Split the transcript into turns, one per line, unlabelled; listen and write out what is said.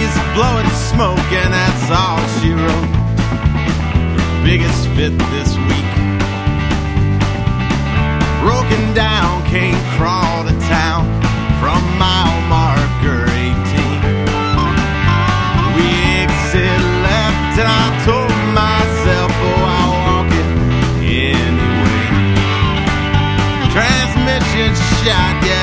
She's blowing smoke and that's all she wrote. Her biggest fit this week. Broken down, can't crawl to town from mile marker 18. We exit left and I told myself, oh, I'll walk it anyway. Transmission shot, yeah,